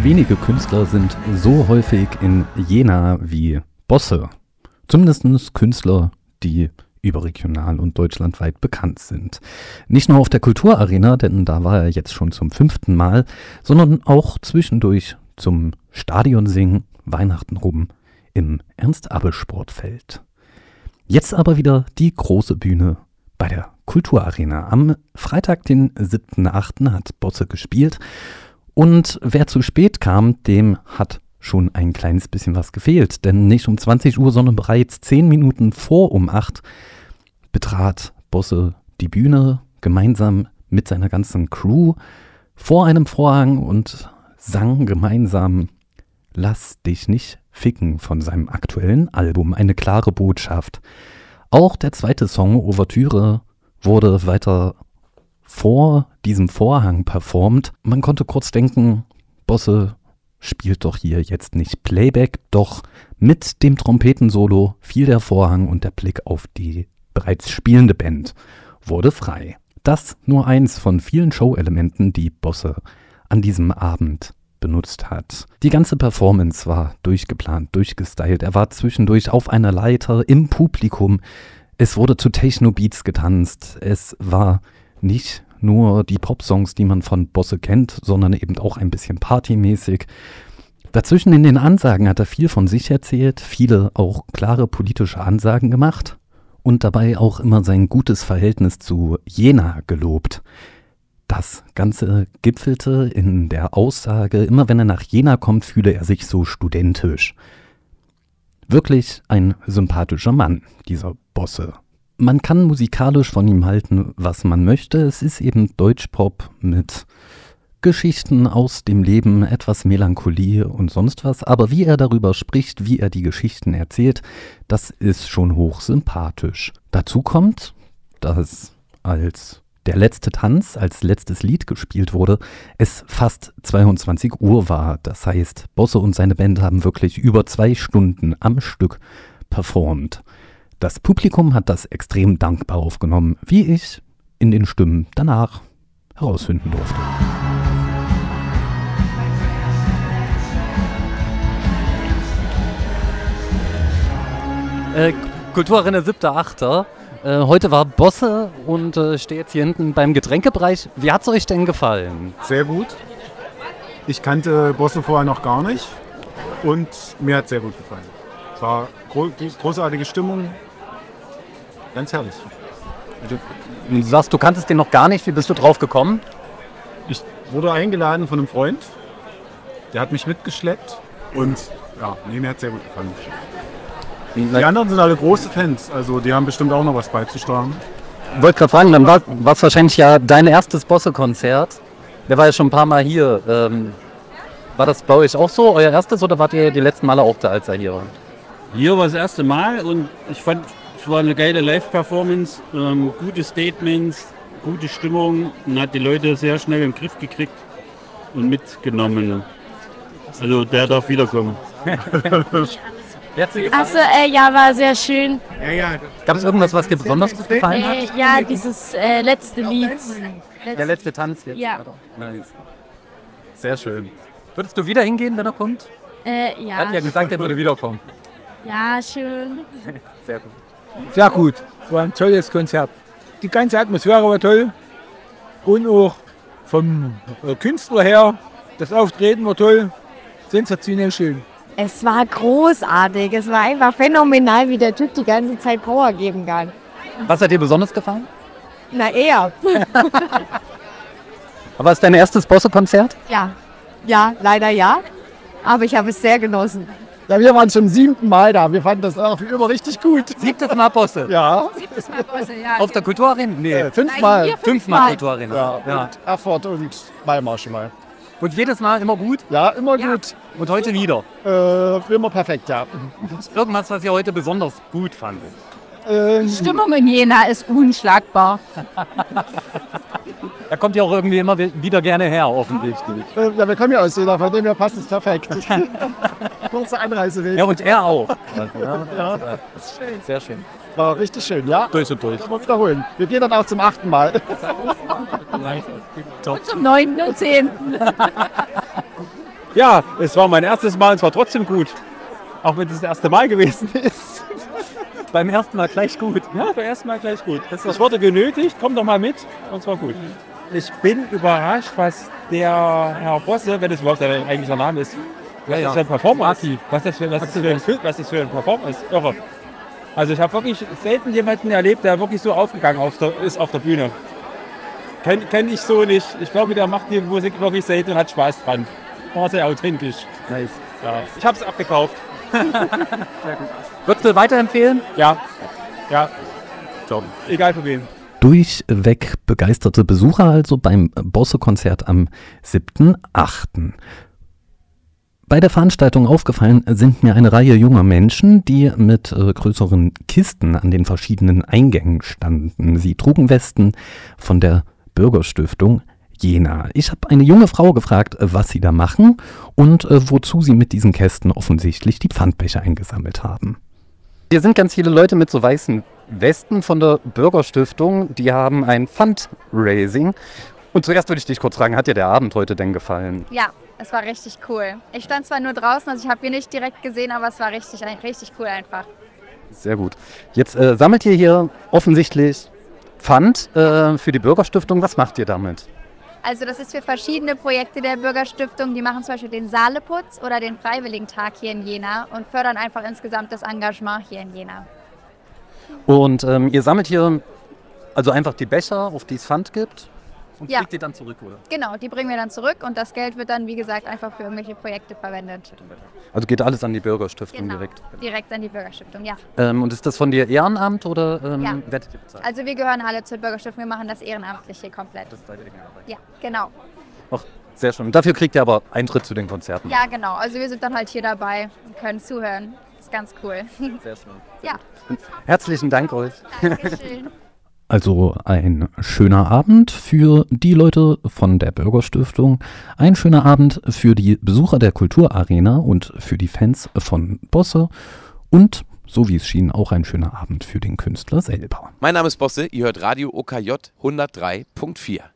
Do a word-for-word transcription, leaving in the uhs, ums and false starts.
Wenige Künstler sind so häufig in Jena wie Bosse. Zumindest Künstler, die überregional und deutschlandweit bekannt sind. Nicht nur auf der Kulturarena, denn da war er jetzt schon zum fünften Mal, sondern auch zwischendurch zum Stadionsingen, Weihnachten rum im Ernst-Abbe-Sportfeld. Jetzt aber wieder die große Bühne bei der Kulturarena. Am Freitag, den siebten achten hat Bosse gespielt und wer zu spät kam, dem hat schon ein kleines bisschen was gefehlt, denn nicht um zwanzig Uhr, sondern bereits zehn Minuten vor um acht betrat Bosse die Bühne gemeinsam mit seiner ganzen Crew vor einem Vorhang und sang gemeinsam Lass dich nicht ficken von seinem aktuellen Album. Eine klare Botschaft. Auch der zweite Song, Ouvertüre, wurde weiter vor diesem Vorhang performt. Man konnte kurz denken, Bosse spielt doch hier jetzt nicht Playback, doch mit dem Trompetensolo fiel der Vorhang und der Blick auf die bereits spielende Band wurde frei. Das nur eins von vielen Show-Elementen, die Bosse an diesem Abend benutzt hat. Die ganze Performance war durchgeplant, durchgestylt. Er war zwischendurch auf einer Leiter im Publikum. Es wurde zu Techno-Beats getanzt. Es war nicht nur die Popsongs, die man von Bosse kennt, sondern eben auch ein bisschen partymäßig. Dazwischen in den Ansagen hat er viel von sich erzählt, viele auch klare politische Ansagen gemacht und dabei auch immer sein gutes Verhältnis zu Jena gelobt. Das Ganze gipfelte in der Aussage, immer wenn er nach Jena kommt, fühle er sich so studentisch. Wirklich ein sympathischer Mann, dieser Bosse. Man kann musikalisch von ihm halten, was man möchte. Es ist eben Deutschpop mit Geschichten aus dem Leben, etwas Melancholie und sonst was. Aber wie er darüber spricht, wie er die Geschichten erzählt, das ist schon hochsympathisch. Dazu kommt, dass als der letzte Tanz, als letztes Lied gespielt wurde, es fast zweiundzwanzig Uhr war. Das heißt, Bosse und seine Band haben wirklich über zwei Stunden am Stück performt. Das Publikum hat das extrem dankbar aufgenommen, wie ich in den Stimmen danach herausfinden durfte. Äh, Kulturarena siebter achter Äh, heute war Bosse und äh, stehe jetzt hier hinten beim Getränkebereich. Wie hat es euch denn gefallen? Sehr gut. Ich kannte Bosse vorher noch gar nicht und mir hat es sehr gut gefallen. Es war gro- großartige Stimmung, ganz herrlich. Du, du sagst, du kanntest den noch gar nicht. Wie bist du drauf gekommen? Ich wurde eingeladen von einem Freund, der hat mich mitgeschleppt und ja, nee, mir hat es sehr gut gefallen. Die anderen sind alle große Fans, also die haben bestimmt auch noch was beizusteuern. Ich wollte gerade fragen, dann war es wahrscheinlich ja dein erstes Bosse-Konzert. Der war ja schon ein paar Mal hier. Ähm, war das bei euch auch so, euer erstes, oder wart ihr die letzten Male auch da, als er hier war? Hier war das erste Mal und ich fand, es war eine geile Live-Performance, ähm, gute Statements, gute Stimmung und hat die Leute sehr schnell im Griff gekriegt und mitgenommen. Also der darf wiederkommen. Achso, äh, ja, war sehr schön. Ja, ja. Gab es irgendwas, was dir besonders gut gefallen hat? Äh, ja, dieses äh, letzte Lied. Der letzte Tanz jetzt? Ja. Nice. Sehr schön. Würdest du wieder hingehen, wenn er kommt? Äh, Er hat ja ja. gesagt, er würde wiederkommen. Ja, schön. Sehr gut. Sehr gut. Es war ein tolles Konzert. Die ganze Atmosphäre war toll. Und auch vom äh, Künstler her, das Auftreten war toll. Sensationell schön. Es war großartig. Es war einfach phänomenal, wie der Typ die ganze Zeit Power geben kann. Was hat dir besonders gefallen? Na, er. Aber ist dein erstes Bosse-Konzert? Ja. Ja, leider ja. Aber ich habe es sehr genossen. Ja, wir waren zum siebten Mal da. Wir fanden das auch wie immer richtig gut. Siebtes Mal Bosse? Ja. Auf der Kulturarena? Nee. Äh, fünfmal. Nein, Fünfmal Kulturarena. Ja, Ja. und Erfurt und Weimar schon mal. Und jedes Mal immer gut? Ja, immer gut. Und heute wieder? Äh, immer perfekt, ja. Irgendwas, was ihr heute besonders gut fandet? Äh, Stimmung in Jena ist unschlagbar. Da kommt ja auch irgendwie immer wieder gerne her, offensichtlich. äh, ja, wir kommen ja aus Jena, von dem her passt es perfekt. Kurzer Anreiseweg. Ja, und er auch. Ja, Sehr schön. war richtig schön, ja. Durch und durch. Mal wiederholen. Wir gehen dann auch zum achten Mal. Zum neunten und zehnten Ja, es war mein erstes Mal und es war trotzdem gut. Auch wenn es das erste Mal gewesen ist. Beim ersten Mal gleich gut. Ja, beim ersten Mal gleich gut. Ich wurde genötigt, komm doch mal mit und es war gut. Ich bin überrascht, was der Herr Bosse, wenn das überhaupt sein eigentlicher Name ist, was Ja, das ja. für ein Performer ist. Was das für, was das für, ein, was das für ein Performer ist. Irre. Also ich habe wirklich selten jemanden erlebt, der wirklich so aufgegangen auf der, ist auf der Bühne. Kenne kenn ich so nicht. Ich glaube, der macht die Musik wirklich selten und hat Spaß dran. War sehr authentisch. Nice. Ja. Ich habe es abgekauft. Würdest du weiterempfehlen? Ja. Ja. So. Egal für wen. Durchweg begeisterte Besucher also beim Bosse-Konzert am siebten achten Bei der Veranstaltung aufgefallen sind mir eine Reihe junger Menschen, die mit äh, größeren Kisten an den verschiedenen Eingängen standen. Sie trugen Westen von der Bürgerstiftung Jena. Ich habe eine junge Frau gefragt, was sie da machen und äh, wozu sie mit diesen Kästen offensichtlich die Pfandbecher eingesammelt haben. Hier sind ganz viele Leute mit so weißen Westen von der Bürgerstiftung. Die haben ein Fundraising. Und zuerst würde ich dich kurz fragen, hat dir der Abend heute denn gefallen? Ja, es war richtig cool. Ich stand zwar nur draußen, also ich habe ihn nicht direkt gesehen, aber es war richtig, richtig cool einfach. Sehr gut. Jetzt äh, sammelt ihr hier offensichtlich Pfand äh, für die Bürgerstiftung. Was macht ihr damit? Also das ist für verschiedene Projekte der Bürgerstiftung. Die machen zum Beispiel den Saaleputz oder den Freiwilligentag hier in Jena und fördern einfach insgesamt das Engagement hier in Jena. Und ähm, ihr sammelt hier also einfach die Becher, auf die es Pfand gibt und Ja. kriegt die dann zurück, oder? Genau, die bringen wir dann zurück und das Geld wird dann, wie gesagt, einfach für irgendwelche Projekte verwendet. Also geht alles an die Bürgerstiftung Genau, direkt. direkt an die Bürgerstiftung, ja. Ähm, und ist das von dir Ehrenamt oder ähm, Ja. werdet ihr bezahlt? Also wir gehören alle zur Bürgerstiftung, wir machen das ehrenamtlich hier komplett. Das ist deine eigene Arbeit. Ja, genau. Ach, sehr schön. Und dafür kriegt ihr aber Eintritt zu den Konzerten. Ja, genau. Also wir sind dann halt hier dabei und können zuhören. Das ist ganz cool. Sehr schön. Ja. Herzlichen Dank euch. Dankeschön. Also ein schöner Abend für die Leute von der Bürgerstiftung, ein schöner Abend für die Besucher der Kulturarena und für die Fans von Bosse und, so wie es schien, auch ein schöner Abend für den Künstler selber. Mein Name ist Bosse, ihr hört Radio O K J hundertdrei Punkt vier.